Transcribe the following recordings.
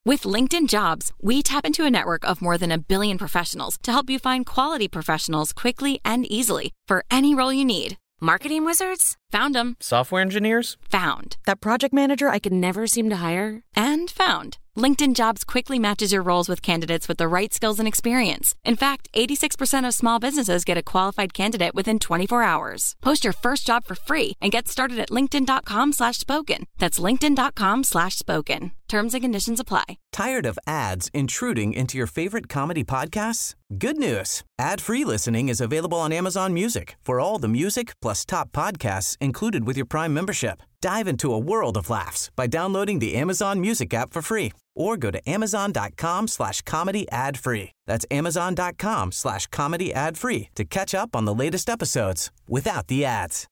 With LinkedIn Jobs, we tap into a network of more than 1 billion professionals to help you find quality professionals quickly and easily for any role you need. Marketing wizards? Found them. Software engineers? Found. That project manager I could never seem to hire? And found. LinkedIn Jobs quickly matches your roles with candidates with the right skills and experience. In fact, 86% of small businesses get a qualified candidate within 24 hours. Post your first job for free and get started at linkedin.com/spoken. That's linkedin.com/spoken. Terms and conditions apply. Tired of ads intruding into your favorite comedy podcasts? Good news. Ad-free listening is available on Amazon Music for all the music plus top podcasts included with your Prime membership. Dive into a world of laughs by downloading the Amazon Music app for free or go to amazon.com/comedy ad-free. That's amazon.com/comedy ad-free to catch up on the latest episodes without the ads.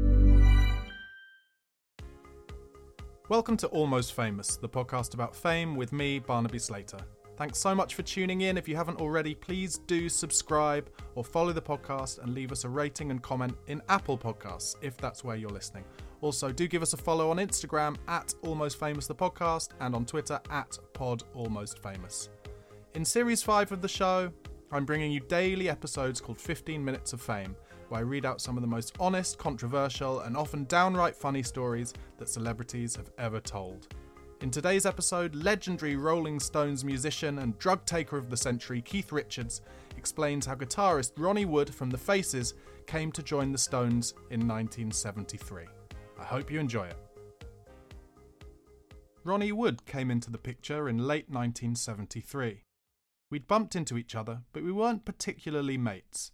Welcome to Almost Famous, the podcast about fame with me, Barnaby Slater. Thanks so much for tuning in. If you haven't already, please do subscribe or follow the podcast and leave us a rating and comment in Apple Podcasts, if that's where you're listening. Also, do give us a follow on Instagram at Almost Famous the podcast and on Twitter at PodAlmostFamous. In Series 5 of the show, I'm bringing you daily episodes called 15 Minutes of Fame, where I read out some of the most honest, controversial, and often downright funny stories that celebrities have ever told. In today's episode, legendary Rolling Stones musician and drug taker of the century Keith Richards explains how guitarist Ronnie Wood from The Faces came to join the Stones in 1973. I hope you enjoy it. Ronnie Wood came into the picture in late 1973. We'd bumped into each other, but we weren't particularly mates.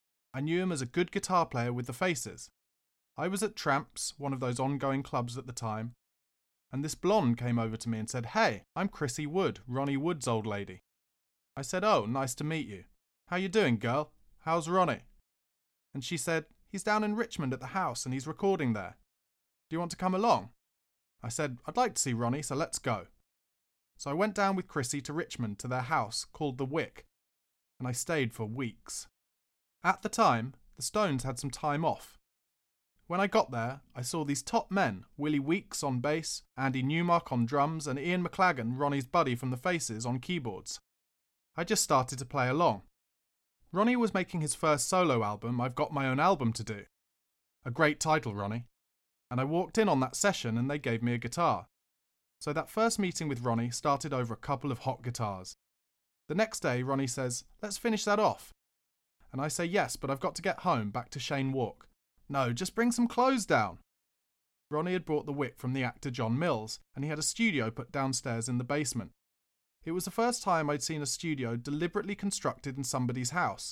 I knew him as a good guitar player with The Faces. I was at Tramps, one of those ongoing clubs at the time, and this blonde came over to me and said, "Hey, I'm Chrissy Wood, Ronnie Wood's old lady." I said, "Oh, nice to meet you. How you doing, girl? How's Ronnie?" And she said, "He's down in Richmond at the house and he's recording there. Do you want to come along?" I said, "I'd like to see Ronnie, so let's go." So I went down with Chrissy to Richmond to their house called The Wick, and I stayed for weeks. At the time, the Stones had some time off. When I got there, I saw these top men, Willie Weeks on bass, Andy Newmark on drums, and Ian McLagan, Ronnie's buddy from The Faces, on keyboards. I just started to play along. Ronnie was making his first solo album, I've Got My Own Album to Do. A great title, Ronnie. And I walked in on that session and they gave me a guitar. So that first meeting with Ronnie started over a couple of hot guitars. The next day, Ronnie says, "Let's finish that off." And I say, "Yes, but I've got to get home, back to Cheyne Walk." "No, just bring some clothes down." Ronnie had brought the Wick from the actor John Mills, and he had a studio put downstairs in the basement. It was the first time I'd seen a studio deliberately constructed in somebody's house.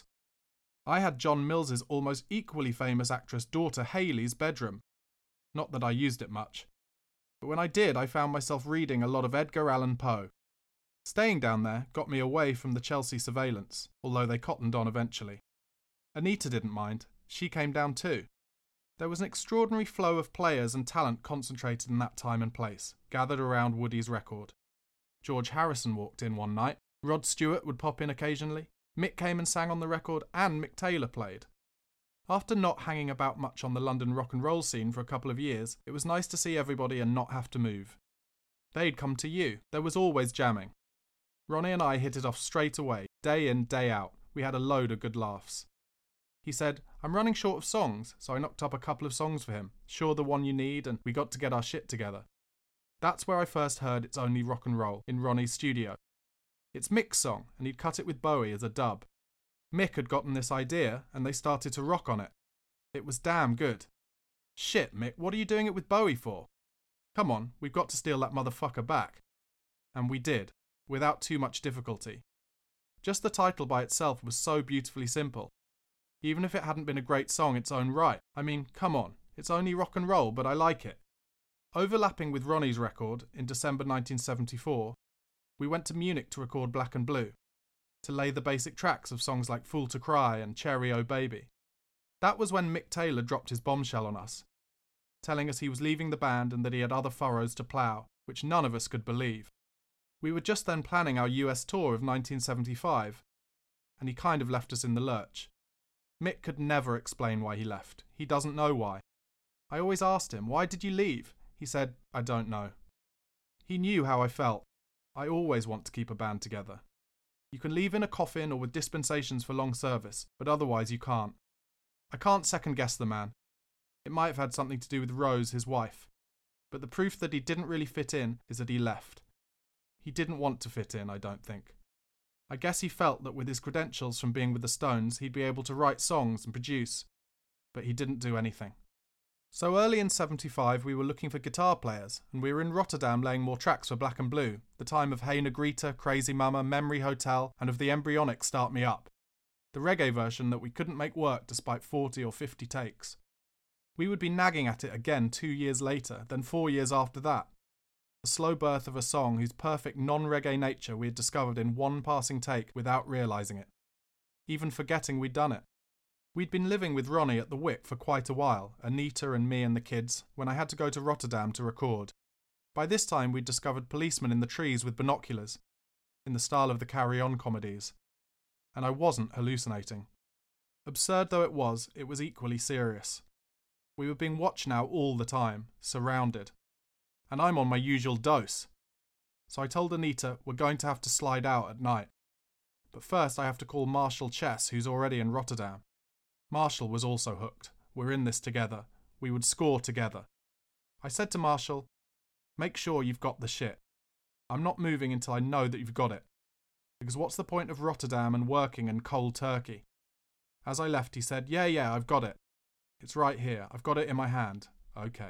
I had John Mills's almost equally famous actress daughter Hayley's bedroom. Not that I used it much. But when I did, I found myself reading a lot of Edgar Allan Poe. Staying down there got me away from the Chelsea surveillance, although they cottoned on eventually. Anita didn't mind. She came down too. There was an extraordinary flow of players and talent concentrated in that time and place, gathered around Woody's record. George Harrison walked in one night, Rod Stewart would pop in occasionally, Mick came and sang on the record, and Mick Taylor played. After not hanging about much on the London rock and roll scene for a couple of years, it was nice to see everybody and not have to move. They'd come to you, there was always jamming. Ronnie and I hit it off straight away, day in, day out. We had a load of good laughs. He said, "I'm running short of songs," so I knocked up a couple of songs for him, "Sure the One You Need," and "We Got to Get Our Shit Together." That's where I first heard It's Only Rock and Roll, in Ronnie's studio. It's Mick's song, and he'd cut it with Bowie as a dub. Mick had gotten this idea, and they started to rock on it. It was damn good. "Shit, Mick, what are you doing it with Bowie for?" "Come on, we've got to steal that motherfucker back." And we did, without too much difficulty. Just the title by itself was so beautifully simple. Even if it hadn't been a great song its own right. I mean, come on, it's only rock and roll, but I like it. Overlapping with Ronnie's record, in December 1974, we went to Munich to record Black and Blue, to lay the basic tracks of songs like Fool to Cry and Cherry Oh Baby. That was when Mick Taylor dropped his bombshell on us, telling us he was leaving the band and that he had other furrows to plough, which none of us could believe. We were just then planning our US tour of 1975, and he kind of left us in the lurch. Mick could never explain why he left. He doesn't know why. I always asked him, "Why did you leave?" He said, "I don't know." He knew how I felt. I always want to keep a band together. You can leave in a coffin or with dispensations for long service, but otherwise you can't. I can't second guess the man. It might have had something to do with Rose, his wife. But the proof that he didn't really fit in is that he left. He didn't want to fit in, I don't think. I guess he felt that with his credentials from being with the Stones, he'd be able to write songs and produce. But he didn't do anything. So early in '75 we were looking for guitar players, and we were in Rotterdam laying more tracks for Black and Blue, the time of Hey Negrita, Crazy Mama, Memory Hotel, and of the embryonic Start Me Up. The reggae version that we couldn't make work despite 40 or 50 takes. We would be nagging at it again 2 years later, then 4 years after that. The slow birth of a song whose perfect non-reggae nature we had discovered in one passing take without realising it. Even forgetting we'd done it. We'd been living with Ronnie at the Wick for quite a while, Anita and me and the kids, when I had to go to Rotterdam to record. By this time we'd discovered policemen in the trees with binoculars, in the style of the Carry On comedies. And I wasn't hallucinating. Absurd though it was equally serious. We were being watched now all the time, surrounded. And I'm on my usual dose. So I told Anita we're going to have to slide out at night. But first I have to call Marshall Chess, who's already in Rotterdam. Marshall was also hooked. We're in this together. We would score together. I said to Marshall, make sure you've got the shit. I'm not moving until I know that you've got it. Because what's the point of Rotterdam and working in cold Turkey? As I left he said, yeah, I've got it. It's right here. I've got it in my hand. Okay.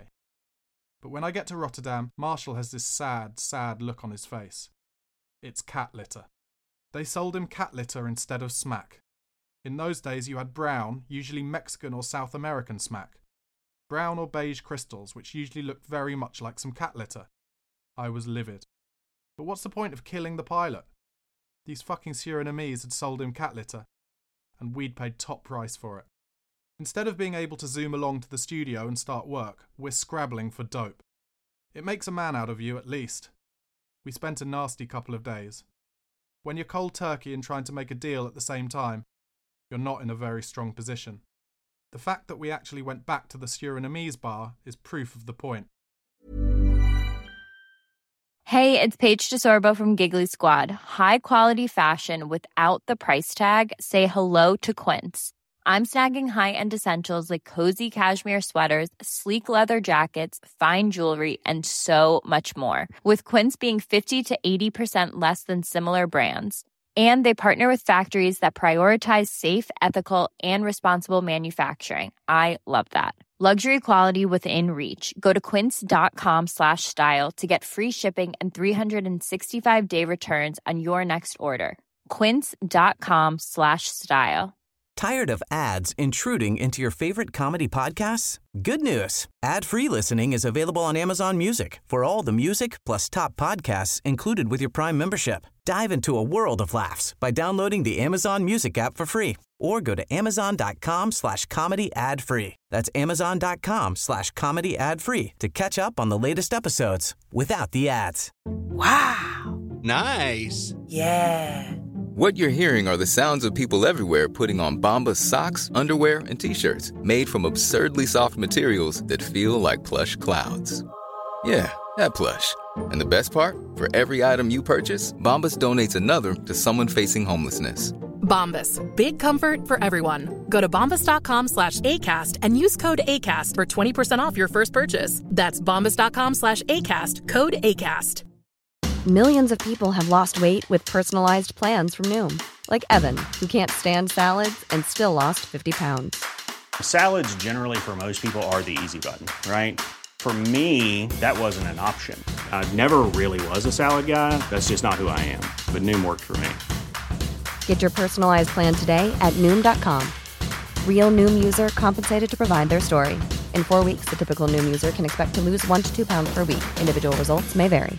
But when I get to Rotterdam, Marshall has this sad look on his face. It's cat litter. They sold him cat litter instead of smack. In those days you had brown, usually Mexican or South American smack. Brown or beige crystals, which usually looked very much like some cat litter. I was livid. But what's the point of killing the pilot? These fucking Surinamese had sold him cat litter, and we'd paid top price for it. Instead of being able to zoom along to the studio and start work, we're scrabbling for dope. It makes a man out of you, at least. We spent a nasty couple of days. When you're cold turkey and trying to make a deal at the same time, you're not in a very strong position. The fact that we actually went back to the Surinamese bar is proof of the point. Hey, it's Paige DeSorbo from Giggly Squad. High quality fashion without the price tag. Say hello to Quince. I'm snagging high-end essentials like cozy cashmere sweaters, sleek leather jackets, fine jewelry, and so much more. With Quince being 50 to 80% less than similar brands. And they partner with factories that prioritize safe, ethical, and responsible manufacturing. I love that. Luxury quality within reach. Go to quince.com/style to get free shipping and 365-day returns on your next order. Quince.com/style. Tired of ads intruding into your favorite comedy podcasts? Good news. Ad-free listening is available on Amazon Music for all the music plus top podcasts included with your Prime membership. Dive into a world of laughs by downloading the Amazon Music app for free or go to amazon.com/comedy ad-free. That's amazon.com/comedy ad-free to catch up on the latest episodes without the ads. Wow. Nice. Yeah. What you're hearing are the sounds of people everywhere putting on Bombas socks, underwear, and T-shirts made from absurdly soft materials that feel like plush clouds. Yeah, that plush. And the best part? For every item you purchase, Bombas donates another to someone facing homelessness. Bombas. Big comfort for everyone. Go to bombas.com/ACAST and use code ACAST for 20% off your first purchase. That's bombas.com/ACAST. Code ACAST. Millions of people have lost weight with personalized plans from Noom. Like Evan, who can't stand salads and still lost 50 pounds. Salads generally for most people are the easy button, right? For me, that wasn't an option. I never really was a salad guy. That's just not who I am. But Noom worked for me. Get your personalized plan today at Noom.com. Real Noom user compensated to provide their story. In 4 weeks, the typical Noom user can expect to lose 1 to 2 pounds per week. Individual results may vary.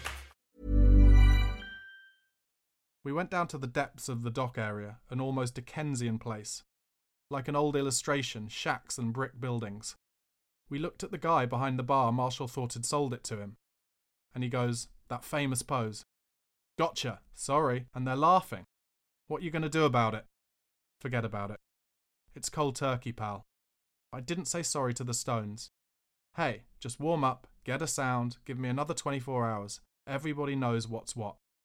We went down to the depths of the dock area, an almost Dickensian place. Like an old illustration, shacks and brick buildings. We looked at the guy behind the bar Marshall thought had sold it to him. And he goes, that famous pose. Gotcha, sorry, and they're laughing. What you gonna do about it? Forget about it. It's cold turkey, pal. I didn't say sorry to the Stones. Hey, just warm up, get a sound, give me another 24 hours. Everybody knows what's what.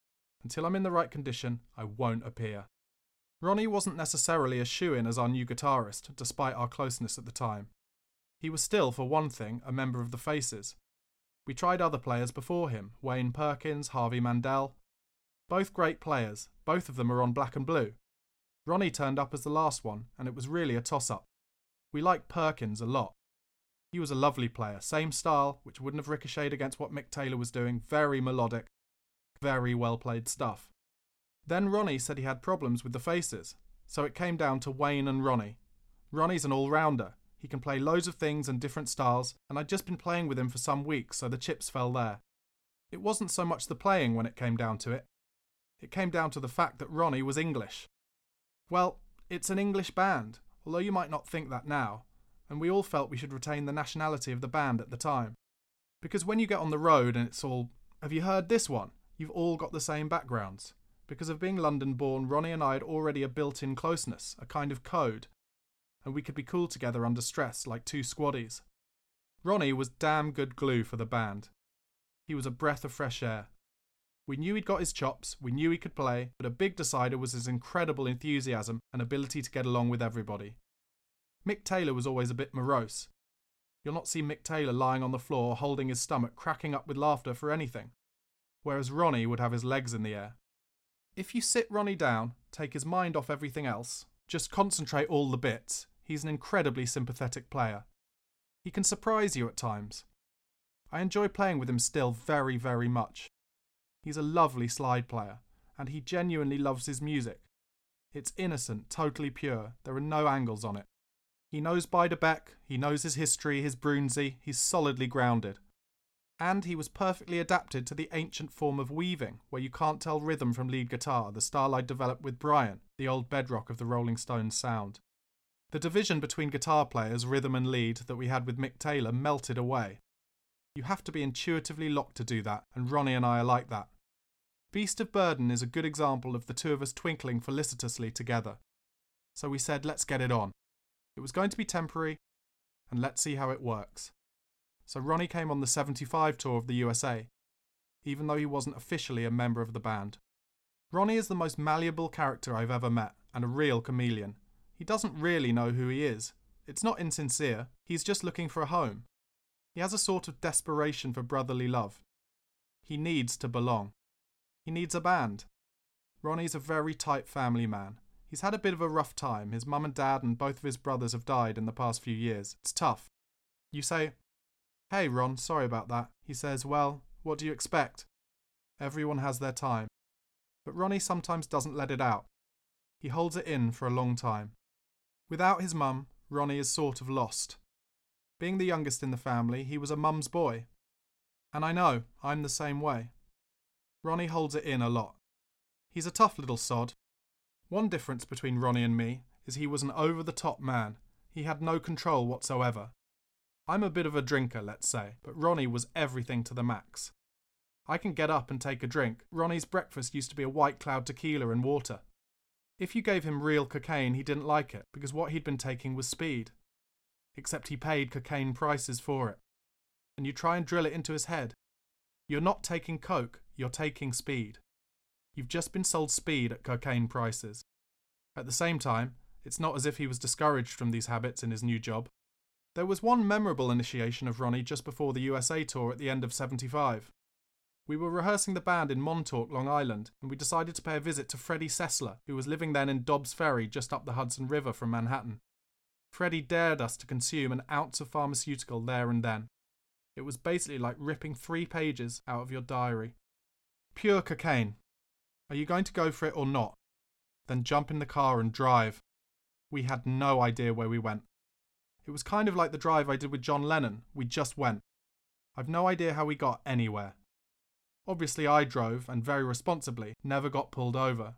Until I'm in the right condition, I won't appear. Ronnie wasn't necessarily a shoo-in as our new guitarist, despite our closeness at the time. He was still, for one thing, a member of the Faces. We tried other players before him, Wayne Perkins, Harvey Mandel. Both great players, both of them are on Black and Blue. Ronnie turned up as the last one, and it was really a toss-up. We liked Perkins a lot. He was a lovely player, same style, which wouldn't have ricocheted against what Mick Taylor was doing, very melodic, very well-played stuff. Then Ronnie said he had problems with the Faces, so it came down to Wayne and Ronnie. Ronnie's an all-rounder. He can play loads of things and different styles, and I'd just been playing with him for some weeks, so the chips fell there. It wasn't so much the playing when it came down to it. It came down to the fact that Ronnie was English. Well, it's an English band, although you might not think that now, and we all felt we should retain the nationality of the band at the time. Because when you get on the road and it's all, have you heard this one? You've all got the same backgrounds. Because of being London-born, Ronnie and I had already a built-in closeness, a kind of code, and we could be cool together under stress like two squaddies. Ronnie was damn good glue for the band. He was a breath of fresh air. We knew he'd got his chops, we knew he could play, but a big decider was his incredible enthusiasm and ability to get along with everybody. Mick Taylor was always a bit morose. You'll not see Mick Taylor lying on the floor holding his stomach cracking up with laughter for anything, whereas Ronnie would have his legs in the air. If you sit Ronnie down, take his mind off everything else, just concentrate all the bits, he's an incredibly sympathetic player. He can surprise you at times. I enjoy playing with him still very, very much. He's a lovely slide player, and he genuinely loves his music. It's innocent, totally pure, there are no angles on it. He knows Beiderbecke, he knows his history, his Brunsey, he's solidly grounded. And he was perfectly adapted to the ancient form of weaving, where you can't tell rhythm from lead guitar, the style I developed with Brian, the old bedrock of the Rolling Stones sound. The division between guitar players, rhythm and lead, that we had with Mick Taylor melted away. You have to be intuitively locked to do that, and Ronnie and I are like that. Beast of Burden is a good example of the two of us twinkling felicitously together. So we said, let's get it on. It was going to be temporary, and let's see how it works. So Ronnie came on the 75 tour of the USA, even though he wasn't officially a member of the band. Ronnie is the most malleable character I've ever met, and a real chameleon. He doesn't really know who he is. It's not insincere, he's just looking for a home. He has a sort of desperation for brotherly love. He needs to belong. He needs a band. Ronnie's a very tight family man. He's had a bit of a rough time. His mum and dad and both of his brothers have died in the past few years. It's tough. You say, "Hey Ron, sorry about that." He says, "Well, what do you expect? Everyone has their time." But Ronnie sometimes doesn't let it out. He holds it in for a long time. Without his mum, Ronnie is sort of lost. Being the youngest in the family, he was a mum's boy. And I know, I'm the same way. Ronnie holds it in a lot. He's a tough little sod. One difference between Ronnie and me is he was an over-the-top man. He had no control whatsoever. I'm a bit of a drinker, let's say, but Ronnie was everything to the max. I can get up and take a drink. Ronnie's breakfast used to be a White Cloud tequila and water. If you gave him real cocaine, he didn't like it, because what he'd been taking was speed. Except he paid cocaine prices for it. And you try and drill it into his head. You're not taking coke, you're taking speed. You've just been sold speed at cocaine prices. At the same time, it's not as if he was discouraged from these habits in his new job. There was one memorable initiation of Ronnie just before the USA tour at the end of '75. We were rehearsing the band in Montauk, Long Island, and we decided to pay a visit to Freddie Sessler, who was living then in Dobbs Ferry just up the Hudson River from Manhattan. Freddie dared us to consume an ounce of pharmaceutical there and then. It was basically like ripping 3 pages out of your diary. Pure cocaine. Are you going to go for it or not? Then jump in the car and drive. We had no idea where we went. It was kind of like the drive I did with John Lennon. We just went. I've no idea how we got anywhere. Obviously I drove, and very responsibly, never got pulled over.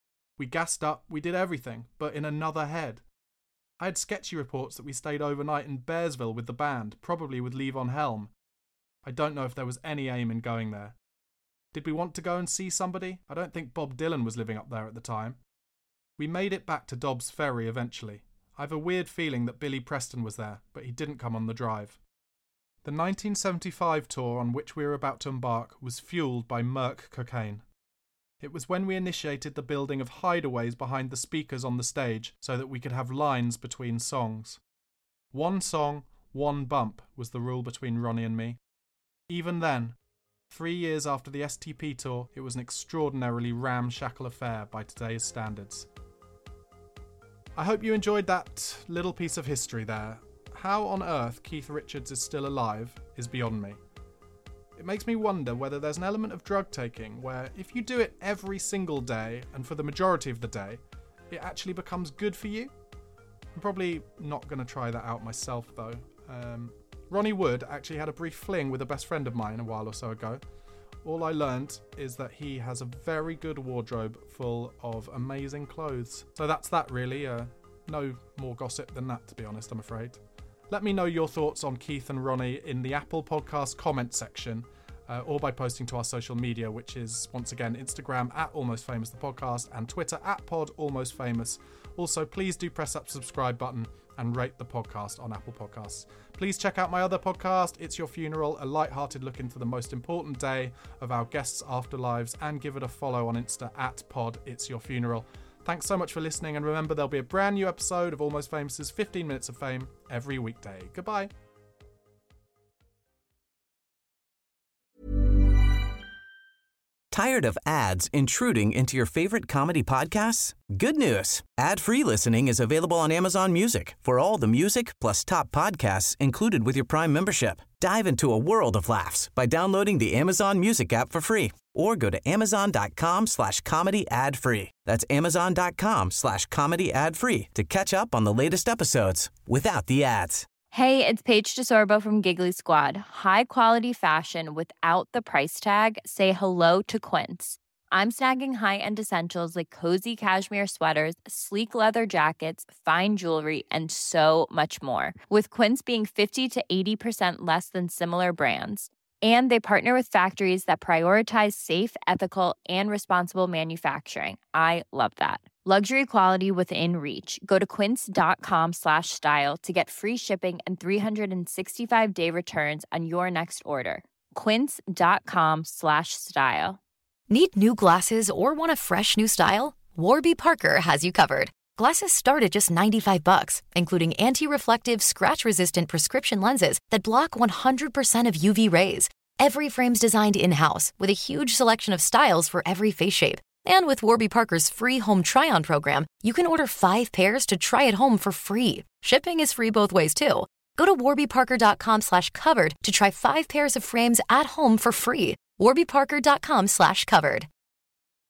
We gassed up, we did everything, but in another head. I had sketchy reports that we stayed overnight in Bearsville with the band, probably with Levon Helm. I don't know if there was any aim in going there. Did we want to go and see somebody? I don't think Bob Dylan was living up there at the time. We made it back to Dobbs Ferry eventually. I have a weird feeling that Billy Preston was there, but he didn't come on the drive. The 1975 tour on which we were about to embark was fueled by Merck cocaine. It was when we initiated the building of hideaways behind the speakers on the stage so that we could have lines between songs. One song, one bump was the rule between Ronnie and me. Even then, 3 years after the STP tour, it was an extraordinarily ramshackle affair by today's standards. I hope you enjoyed that little piece of history there. How on earth Keith Richards is still alive is beyond me. It makes me wonder whether there's an element of drug taking where if you do it every single day and for the majority of the day, it actually becomes good for you. I'm probably not going to try that out myself though. Ronnie Wood actually had a brief fling with a best friend of mine a while or so ago. All I learned is that he has a very good wardrobe full of amazing clothes. So that's that really. No more gossip than that, to be honest, I'm afraid. Let me know your thoughts on Keith and Ronnie in the Apple Podcast comment section or by posting to our social media, which is, once again, Instagram @AlmostFamous the podcast and Twitter @PodAlmostFamous. Also, please do press that subscribe button and rate the podcast on Apple Podcasts. Please check out my other podcast, It's Your Funeral, a light-hearted look into the most important day of our guests' afterlives, and give it a follow on Insta @PodIt'sYourFuneral. Thanks so much for listening, and remember there'll be a brand new episode of Almost Famous's 15 Minutes of Fame every weekday. Goodbye. Tired of ads intruding into your favorite comedy podcasts? Good news. Ad-free listening is available on Amazon Music for all the music plus top podcasts included with your Prime membership. Dive into a world of laughs by downloading the Amazon Music app for free or go to amazon.com/comedy ad-free. That's amazon.com/comedy ad-free to catch up on the latest episodes without the ads. Hey, it's Paige DeSorbo from Giggly Squad. High quality fashion without the price tag. Say hello to Quince. I'm snagging high-end essentials like cozy cashmere sweaters, sleek leather jackets, fine jewelry, and so much more. With Quince being 50 to 80% less than similar brands. And they partner with factories that prioritize safe, ethical, and responsible manufacturing. I love that. Luxury quality within reach. Go to quince.com/style to get free shipping and 365-day returns on your next order. Quince.com/style. Need new glasses or want a fresh new style? Warby Parker has you covered. Glasses start at just $95, including anti-reflective, scratch-resistant prescription lenses that block 100% of UV rays. Every frame's designed in-house with a huge selection of styles for every face shape. And with Warby Parker's free home try-on program, you can order 5 pairs to try at home for free. Shipping is free both ways, too. Go to warbyparker.com/covered to try 5 pairs of frames at home for free. warbyparker.com/covered.